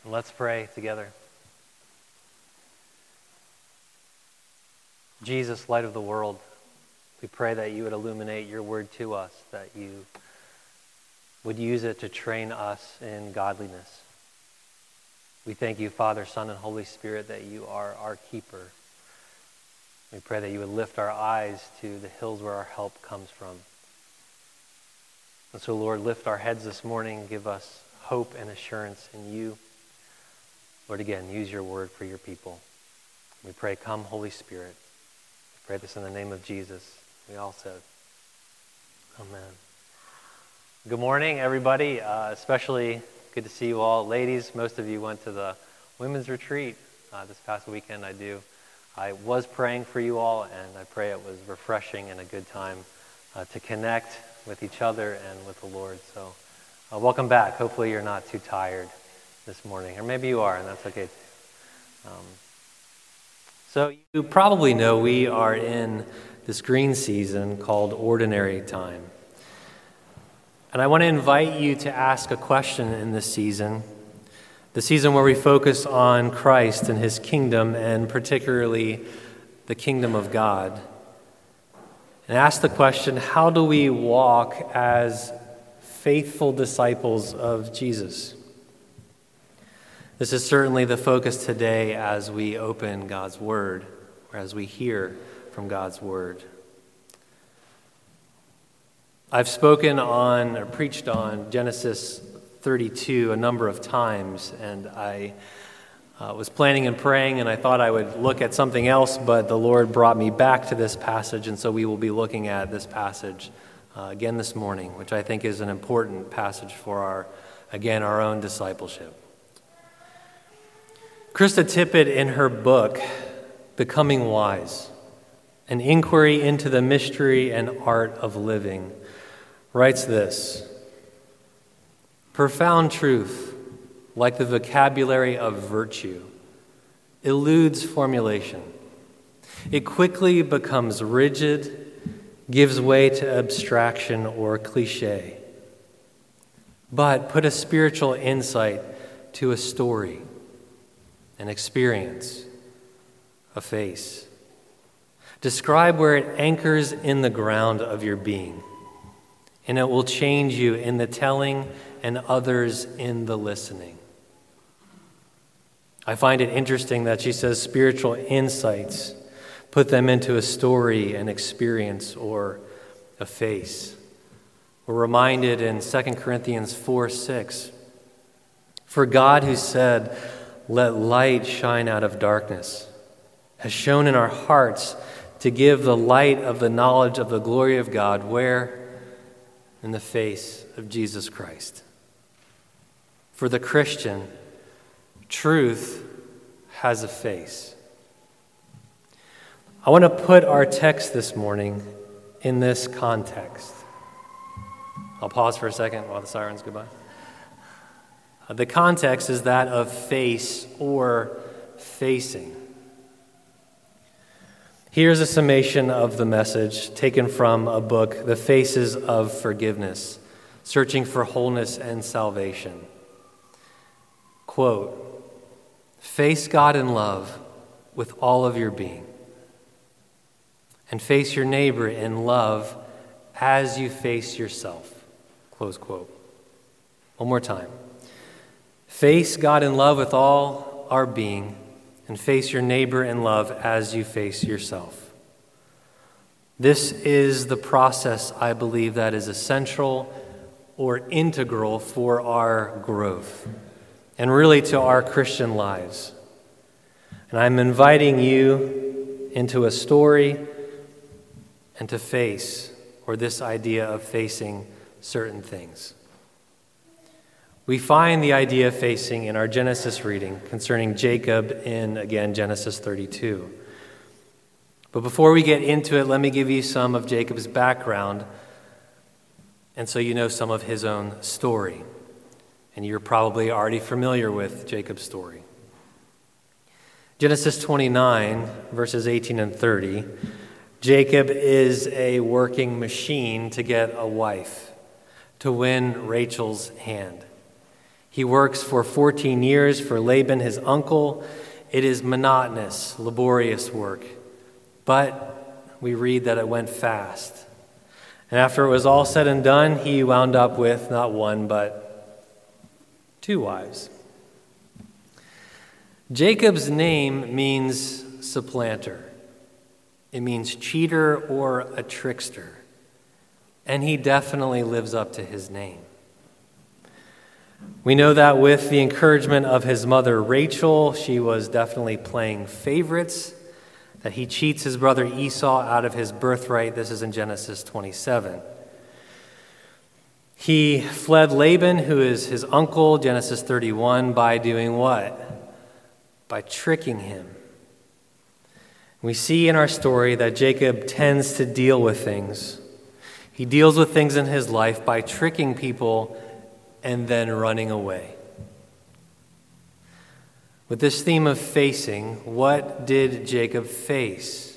Let's pray together. Jesus, light of the world, we pray that you would illuminate your word to us, that you would use it to train us in godliness. We thank you, Father, Son, and Holy Spirit, that you are our keeper. We pray that you would lift our eyes to the hills where our help comes from. And so, Lord, lift our heads this morning, give us hope and assurance in you. Lord, again, use your word for your people. We pray, come, Holy Spirit. We pray this in the name of Jesus. We all said, amen. Good morning, everybody. Especially good to see you all. Ladies, most of you went to the women's retreat this past weekend. I was praying for you all, and I pray it was refreshing and a good time to connect with each other and with the Lord. So welcome back. Hopefully you're not too tired this morning, or maybe you are, and that's okay. So you probably know we are in this green season called Ordinary Time. And I want to invite you to ask a question in this season, the season where we focus on Christ and his kingdom, and particularly the kingdom of God. And ask the question, how do we walk as faithful disciples of Jesus? This is certainly the focus today as we open God's Word, or as we hear from God's Word. I've spoken on, or preached on, Genesis 32 a number of times, and I was planning and praying, and I thought I would look at something else, but the Lord brought me back to this passage, and so we will be looking at this passage again this morning, which I think is an important passage for our own discipleship. Krista Tippett, in her book, Becoming Wise, An Inquiry into the Mystery and Art of Living, writes this: profound truth, like the vocabulary of virtue, eludes formulation. It quickly becomes rigid, gives way to abstraction or cliche. But put a spiritual insight to a story, an experience, a face. Describe where it anchors in the ground of your being, and it will change you in the telling and others in the listening. I find it interesting that she says spiritual insights, put them into a story, an experience, or a face. We're reminded in 2 Corinthians 4:6, for God who said, let light shine out of darkness, has shone in our hearts to give the light of the knowledge of the glory of God, where? In the face of Jesus Christ. For the Christian, truth has a face. I want to put our text this morning in this context. I'll pause for a second while the sirens go by. The context is that of face or facing. Here's a summation of the message taken from a book, The Faces of Forgiveness, Searching for Wholeness and Salvation. Quote, face God in love with all of your being, and face your neighbor in love as you face yourself. Close quote. One more time. Face God in love with all our being, and face your neighbor in love as you face yourself. This is the process, I believe, that is essential or integral for our growth, and really to our Christian lives. And I'm inviting you into a story and to face, or this idea of facing certain things. We find the idea of facing in our Genesis reading concerning Jacob in, again, Genesis 32. But before we get into it, let me give you some of Jacob's background, and so you know some of his own story. And you're probably already familiar with Jacob's story. Genesis 29, verses 18 and 30, Jacob is a working machine to get a wife, to win Rachel's hand. He works for 14 years for Laban, his uncle. It is monotonous, laborious work. But we read that it went fast. And after it was all said and done, he wound up with not one, but 2 wives. Jacob's name means supplanter. It means cheater or a trickster. And he definitely lives up to his name. We know that with the encouragement of his mother Rachel, she was definitely playing favorites, that he cheats his brother Esau out of his birthright. This is in Genesis 27. He fled Laban, who is his uncle, Genesis 31, by doing what? By tricking him. We see in our story that Jacob tends to deal with things. He deals with things in his life by tricking people and then running away. With this theme of facing, what did Jacob face?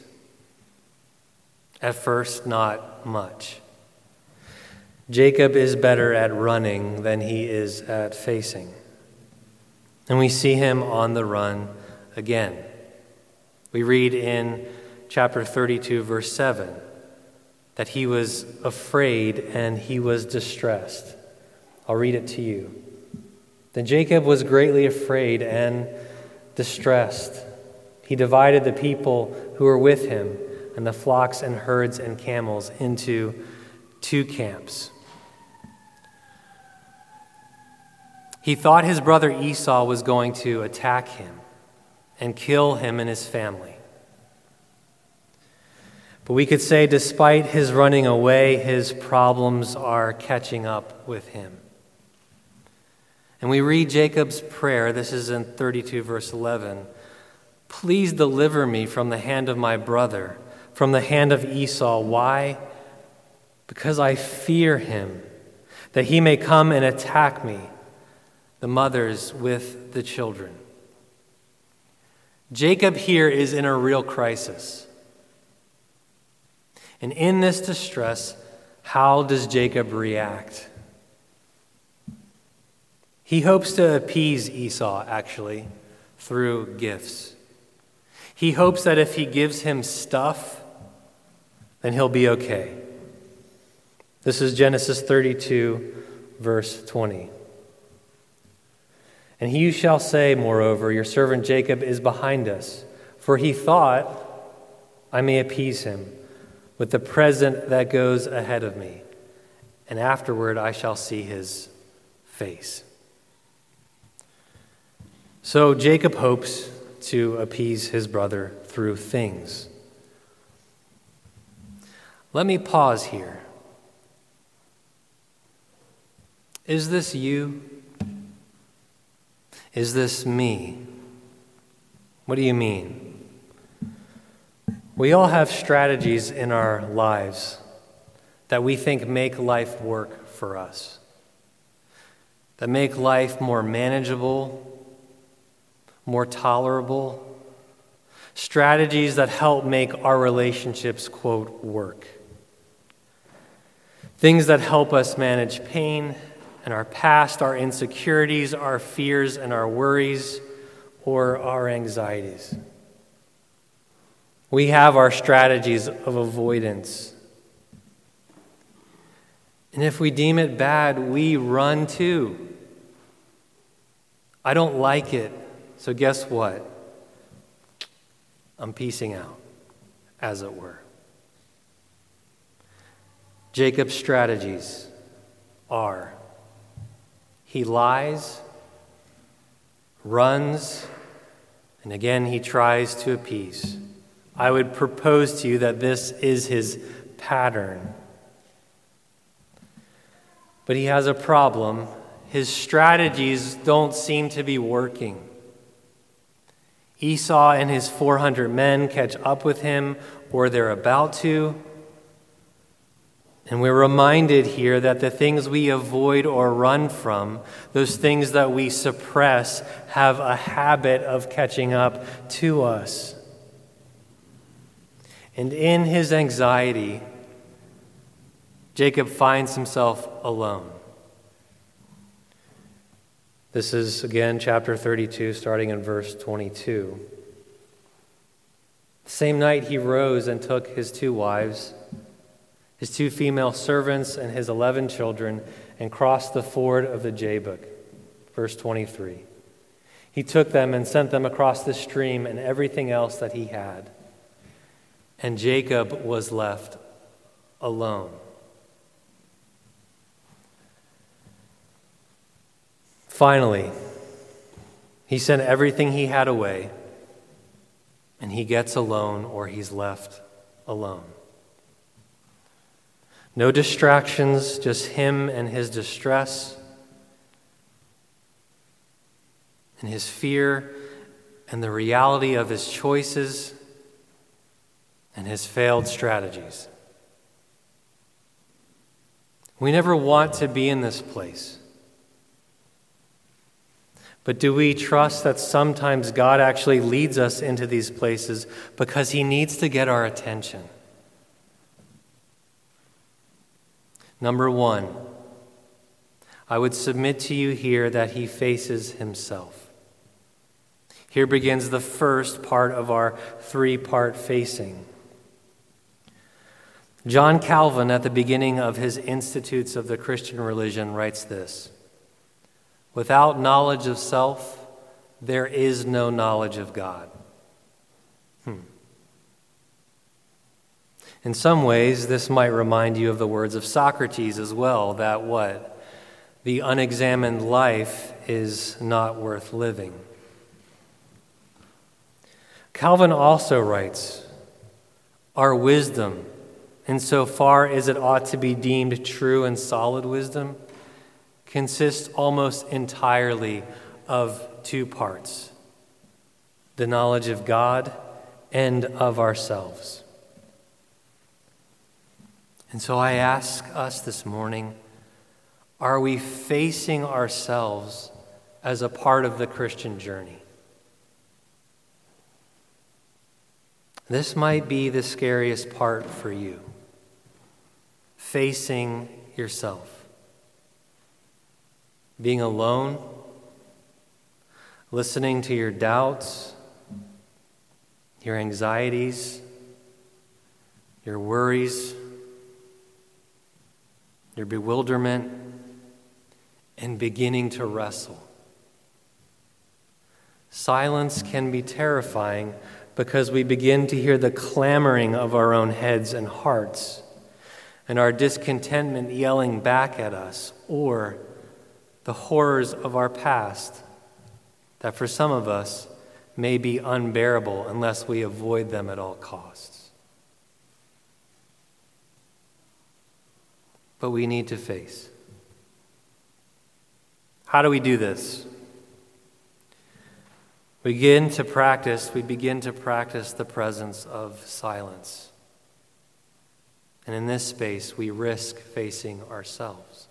At first, not much. Jacob is better at running than he is at facing. And we see him on the run again. We read in chapter 32, verse 7, that he was afraid and he was distressed. I'll read it to you. Then Jacob was greatly afraid and distressed. He divided the people who were with him and the flocks and herds and camels into 2 camps. He thought his brother Esau was going to attack him and kill him and his family. But we could say, despite his running away, his problems are catching up with him. And we read Jacob's prayer. This is in 32, verse 11. Please deliver me from the hand of my brother, from the hand of Esau. Why? Because I fear him, that he may come and attack me, the mothers with the children. Jacob here is in a real crisis. And in this distress, how does Jacob react? He hopes to appease Esau, actually, through gifts. He hopes that if he gives him stuff, then he'll be okay. This is Genesis 32, verse 20. And he shall say, moreover, your servant Jacob is behind us, for he thought, I may appease him with the present that goes ahead of me, and afterward I shall see his face. So Jacob hopes to appease his brother through things. Let me pause here. Is this you? Is this me? What do you mean? We all have strategies in our lives that we think make life work for us, that make life more manageable, more tolerable, strategies that help make our relationships, quote, work. Things that help us manage pain and our past, our insecurities, our fears and our worries, or our anxieties. We have our strategies of avoidance. And if we deem it bad, we run too. I don't like it, so guess what? I'm peacing out, as it were. Jacob's strategies are: he lies, runs, and again he tries to appease. I would propose to you that this is his pattern. But he has a problem. His strategies don't seem to be working. Esau and his 400 men catch up with him, or they're about to. And we're reminded here that the things we avoid or run from, those things that we suppress, have a habit of catching up to us. And in his anxiety, Jacob finds himself alone. This is, again, chapter 32, starting in verse 22. The same night he rose and took his 2 wives, his 2 female servants, and his 11 children, and crossed the ford of the Jabbok. Verse 23. He took them and sent them across the stream and everything else that he had. And Jacob was left alone. Finally, he sent everything he had away, and he gets alone, or he's left alone. No distractions, just him and his distress, and his fear, and the reality of his choices and his failed strategies. We never want to be in this place. But do we trust that sometimes God actually leads us into these places because he needs to get our attention? Number 1, I would submit to you here that he faces himself. Here begins the first part of our 3-part facing. John Calvin, at the beginning of his Institutes of the Christian Religion, writes this: "Without knowledge of self, there is no knowledge of God." In some ways, this might remind you of the words of Socrates as well, that what? The unexamined life is not worth living. Calvin also writes, "Our wisdom, insofar as it ought to be deemed true and solid wisdom, consists almost entirely of 2 parts, the knowledge of God and of ourselves." And so I ask us this morning, are we facing ourselves as a part of the Christian journey? This might be the scariest part for you, facing yourself. Being alone, listening to your doubts, your anxieties, your worries, your bewilderment, and beginning to wrestle. Silence can be terrifying because we begin to hear the clamoring of our own heads and hearts, and our discontentment yelling back at us, or the horrors of our past that for some of us may be unbearable unless we avoid them at all costs. But we need to face. How do we do this? We begin to practice the presence of silence. And in this space, we risk facing ourselves.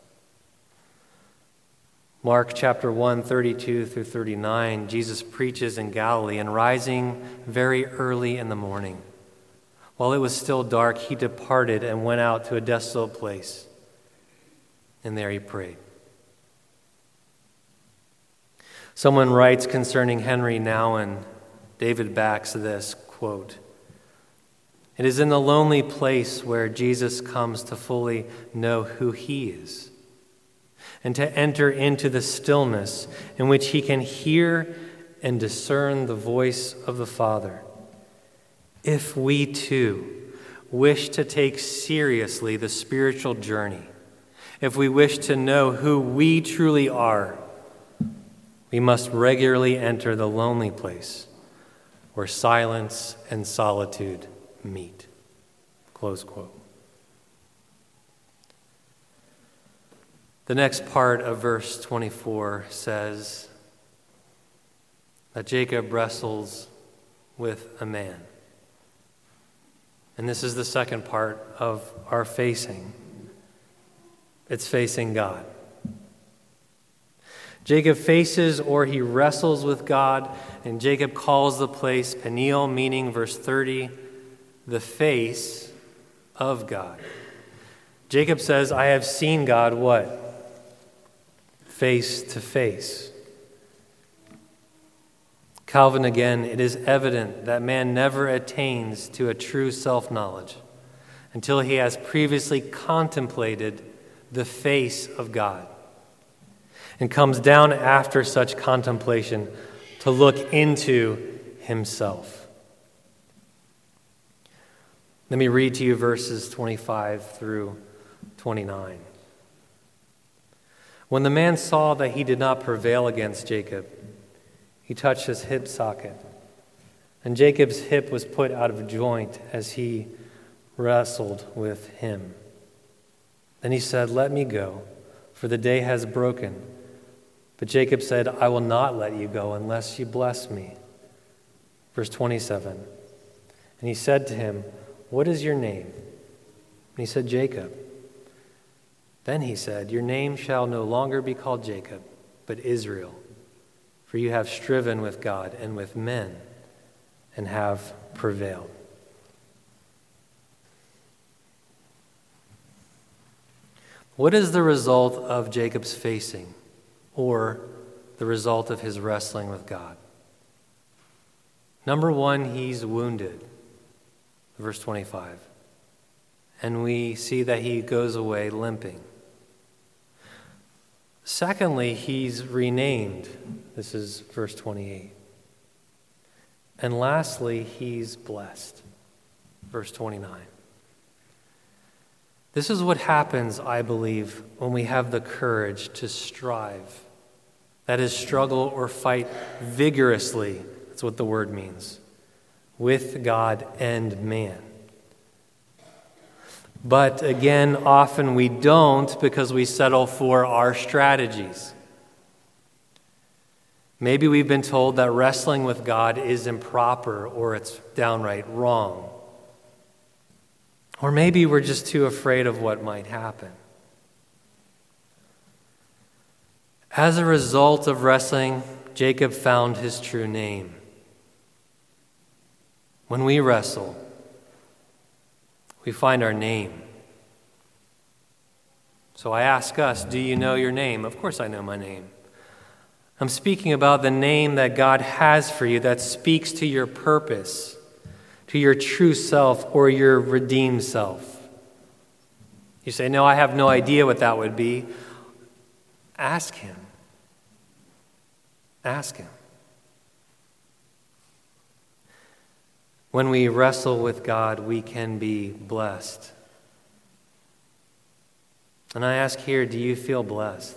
Mark chapter 1, 32 through 39, Jesus preaches in Galilee, and rising very early in the morning, while it was still dark, he departed and went out to a desolate place. And there he prayed. Someone writes concerning Henry Nouwen, David backs this, quote, "It is in the lonely place where Jesus comes to fully know who he is, and to enter into the stillness in which he can hear and discern the voice of the Father. If we too wish to take seriously the spiritual journey, if we wish to know who we truly are, we must regularly enter the lonely place where silence and solitude meet." Close quote. The next part of verse 24 says that Jacob wrestles with a man. And this is the second part of our facing. It's facing God. Jacob faces, or he wrestles with God, and Jacob calls the place Peniel, meaning, verse 30, the face of God. Jacob says, "I have seen God," what? Face to face. Calvin again, it is evident that man never attains to a true self-knowledge until he has previously contemplated the face of God and comes down after such contemplation to look into himself. Let me read to you verses 25 through 29. When the man saw that he did not prevail against Jacob, he touched his hip socket, and Jacob's hip was put out of joint as he wrestled with him. Then he said, "Let me go, for the day has broken." But Jacob said, "I will not let you go unless you bless me." Verse 27. And he said to him, "What is your name?" And he said, "Jacob." Then he said, "Your name shall no longer be called Jacob, but Israel, for you have striven with God and with men and have prevailed." What is the result of Jacob's facing, or the result of his wrestling with God? Number one, he's wounded. Verse 25. And we see that he goes away limping. Secondly, he's renamed. This is verse 28. And lastly, he's blessed. Verse 29. This is what happens, I believe, when we have the courage to strive. That is, struggle or fight vigorously. That's what the word means. With God and man. But again, often we don't because we settle for our strategies. Maybe we've been told that wrestling with God is improper or it's downright wrong. Or maybe we're just too afraid of what might happen. As a result of wrestling, Jacob found his true name. When we wrestle, we find our name. So I ask us, do you know your name? Of course I know my name. I'm speaking about the name that God has for you that speaks to your purpose, to your true self or your redeemed self. You say, no, I have no idea what that would be. Ask him. Ask him. When we wrestle with God, we can be blessed. And I ask here, do you feel blessed?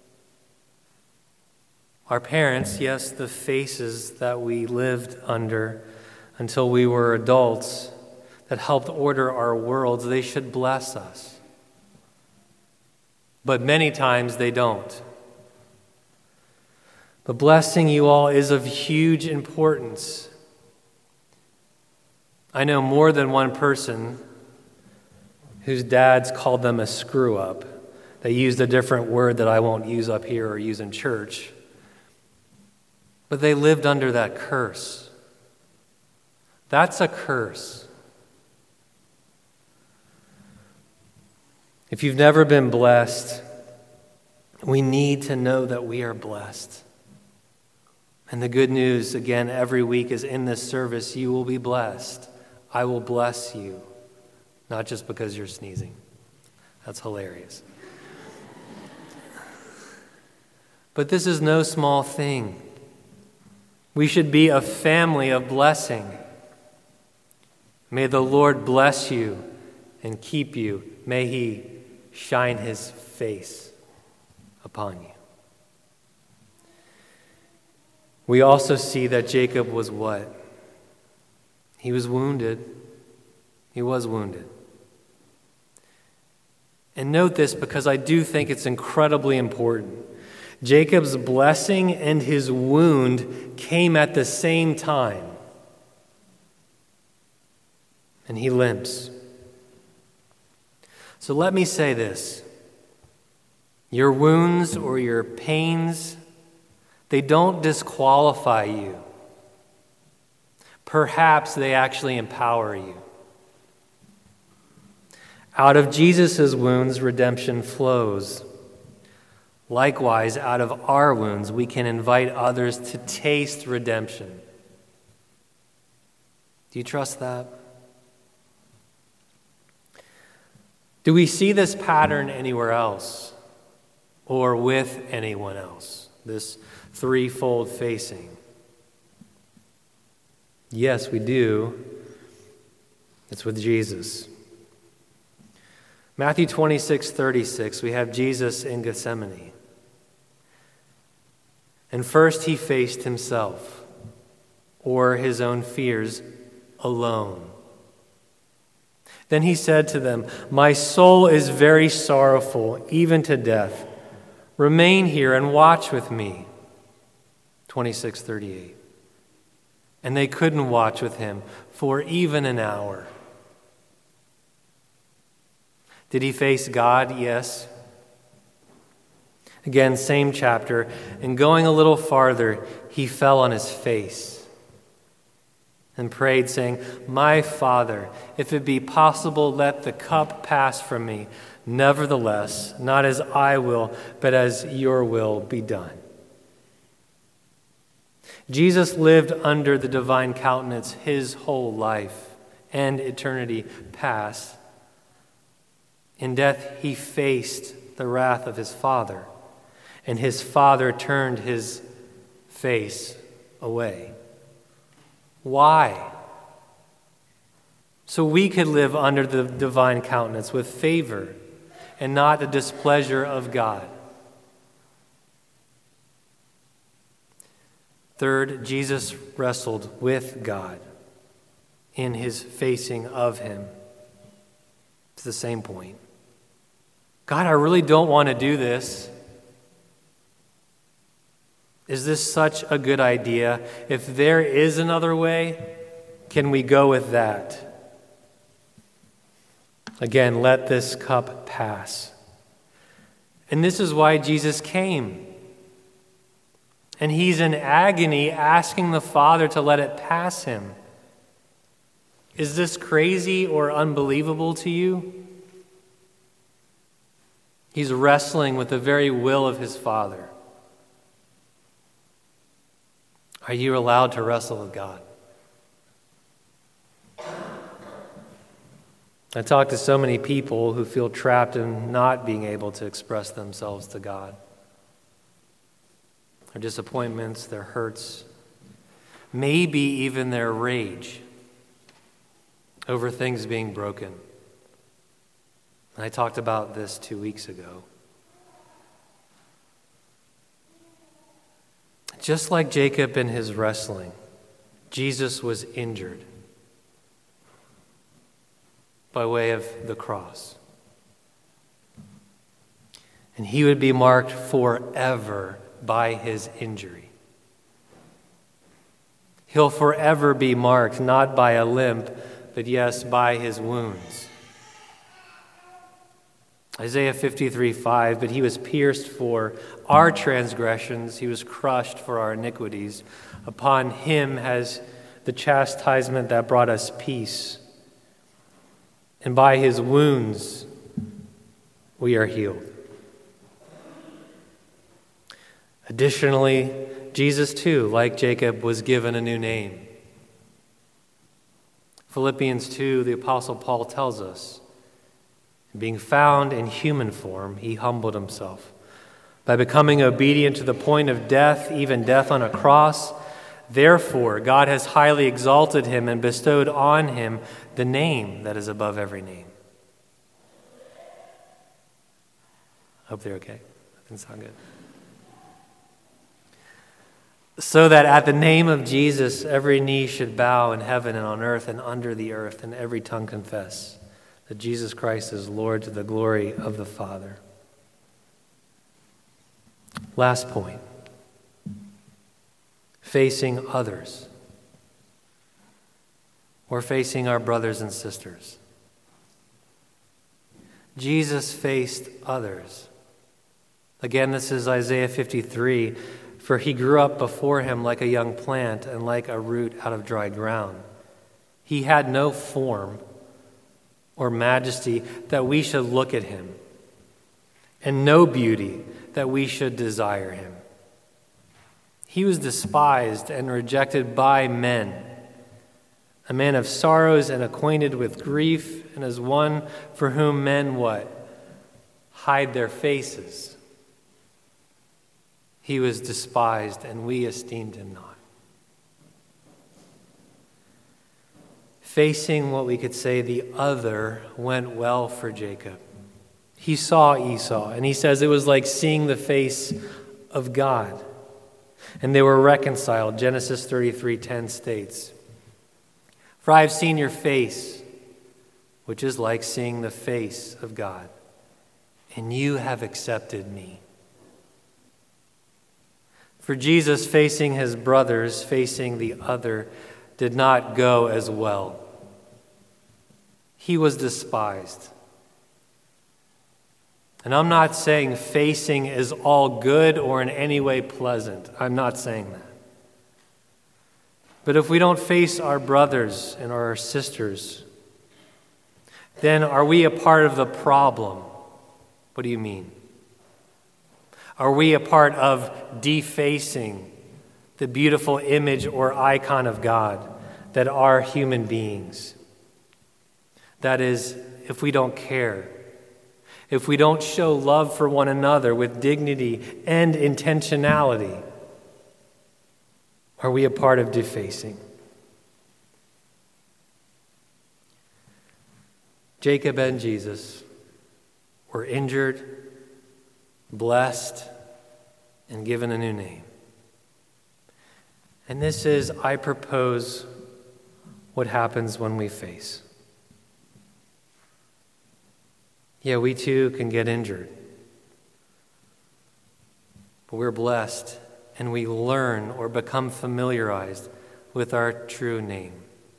Our parents, yes, the faces that we lived under until we were adults that helped order our worlds, they should bless us. But many times they don't. But blessing you all is of huge importance. I know more than one person whose dads called them a screw-up. They used a different word that I won't use up here or use in church. But they lived under that curse. That's a curse. If you've never been blessed, we need to know that we are blessed. And the good news, again, every week is in this service, you will be blessed. I will bless you. Not just because you're sneezing. That's hilarious. But this is no small thing. We should be a family of blessing. May the Lord bless you and keep you. May he shine his face upon you. We also see that Jacob was what? He was wounded. He was wounded. And note this because I do think it's incredibly important. Jacob's blessing and his wound came at the same time. And he limps. So let me say this. Your wounds or your pains, they don't disqualify you. Perhaps they actually empower you. Out of Jesus' wounds, redemption flows. Likewise, out of our wounds, we can invite others to taste redemption Do you trust that? Do we see this pattern anywhere else or with anyone else? This threefold facing? Yes, we do. It's with Jesus. Matthew 26:36, we have Jesus in Gethsemane. And first he faced himself, or his own fears, alone. Then he said to them, "My soul is very sorrowful, even to death. Remain here and watch with me." 26:38. And they couldn't watch with him for even an hour. Did he face God? Yes. Again, same chapter. And going a little farther, he fell on his face and prayed, saying, "My Father, if it be possible, let the cup pass from me. Nevertheless, not as I will, but as your will be done." Jesus lived under the divine countenance his whole life and eternity past. In death, he faced the wrath of his Father, and his Father turned his face away. Why? So we could live under the divine countenance with favor and not the displeasure of God. Third, Jesus wrestled with God in his facing of him. It's the same point. God, I really don't want to do this. Is this such a good idea? If there is another way, can we go with that? Again, let this cup pass. And this is why Jesus came. And he's in agony asking the Father to let it pass him. Is this crazy or unbelievable to you? He's wrestling with the very will of his Father. Are you allowed to wrestle with God? I talk to so many people who feel trapped in not being able to express themselves to God. Their disappointments, their hurts, maybe even their rage over things being broken. And I talked about this 2 weeks ago. Just like Jacob in his wrestling, Jesus was injured by way of the cross. And he would be marked forever by his injury. He'll forever be marked not by a limp, but yes, by his wounds. Isaiah 53:5, but he was pierced for our transgressions, he was crushed for our iniquities. Upon him has the chastisement that brought us peace. And by his wounds we are healed. Additionally, Jesus too, like Jacob, was given a new name. Philippians 2, the Apostle Paul tells us, being found in human form, he humbled himself by becoming obedient to the point of death, even death on a cross. Therefore, God has highly exalted him and bestowed on him the name that is above every name. Hope they're okay. That didn't sound good. So that at the name of Jesus, every knee should bow in heaven and on earth and under the earth, and every tongue confess that Jesus Christ is Lord, to the glory of the Father. Last point. Facing others, or facing our brothers and sisters. Jesus faced others. Again, this is Isaiah 53. For he grew up before him like a young plant and like a root out of dry ground. He had no form or majesty that we should look at him, and no beauty that we should desire him. He was despised and rejected by men, A man of sorrows and acquainted with grief, and as one for whom men what? Hide their faces. He was despised, and we esteemed him not. Facing what we could say the other went well for Jacob. He saw Esau, and he says it was like seeing the face of God. And they were reconciled. Genesis 33:10 states, "For I have seen your face, which is like seeing the face of God, and you have accepted me." For Jesus, facing his brothers, facing the other, did not go as well. He was despised. And I'm not saying facing is all good or in any way pleasant. I'm not saying that. But if we don't face our brothers and our sisters, then are we a part of the problem? What do you mean? Are we a part of defacing the beautiful image or icon of God that are human beings? That is, if we don't care, if we don't show love for one another with dignity and intentionality, are we a part of defacing? Jacob and Jesus were injured, blessed, and given a new name. And this is, I propose, what happens when we face. Yeah, we too can get injured. But we're blessed, and we learn or become familiarized with our true name.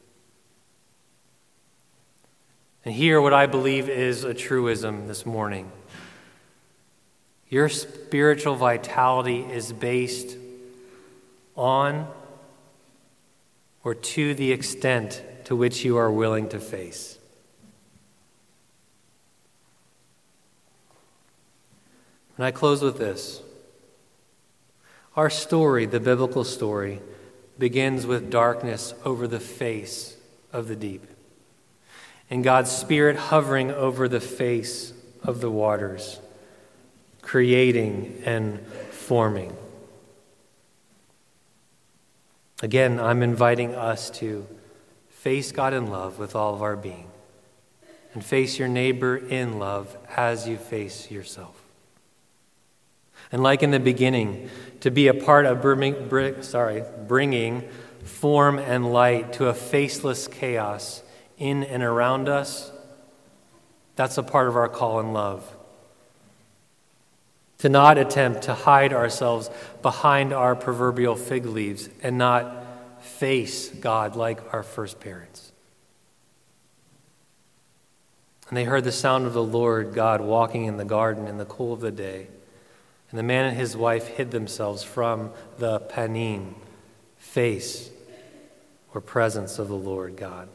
And here, what I believe is a truism this morning. Your spiritual vitality is based on or to the extent to which you are willing to face. And I close with this. Our story, the biblical story, begins with darkness over the face of the deep, and God's Spirit hovering over the face of the waters, creating and forming. Again, I'm inviting us to face God in love with all of our being, and face your neighbor in love as you face yourself. And like in the beginning, to be a part of bringing form and light to a faceless chaos in and around us, that's a part of our call in love. To not attempt to hide ourselves behind our proverbial fig leaves and not face God like our first parents. And they heard the sound of the Lord God walking in the garden in the cool of the day. And the man and his wife hid themselves from the panim, face or presence of the Lord God.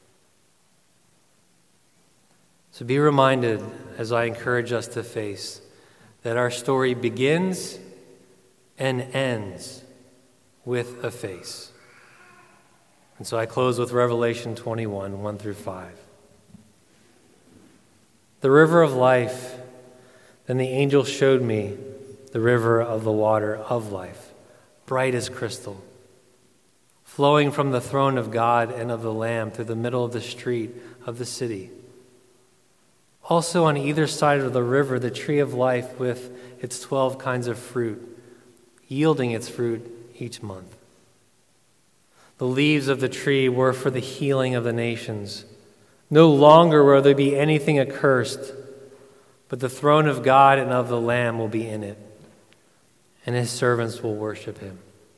So be reminded, as I encourage us to face, that our story begins and ends with a face. And so I close with Revelation 21, 1 through 5. The river of life, then the angel showed me the river of the water of life, bright as crystal, flowing from the throne of God and of the Lamb through the middle of the street of the city. Also on either side of the river, the tree of life with its 12 kinds of fruit, yielding its fruit each month. The leaves of the tree were for the healing of the nations. No longer will there be anything accursed, but the throne of God and of the Lamb will be in it, and his servants will worship him.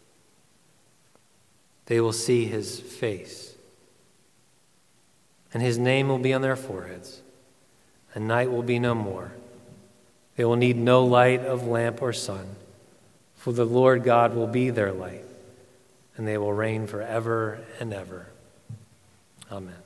They will see his face, and his name will be on their foreheads, and night will be no more. They will need no light of lamp or sun, for the Lord God will be their light, and they will reign forever and ever. Amen.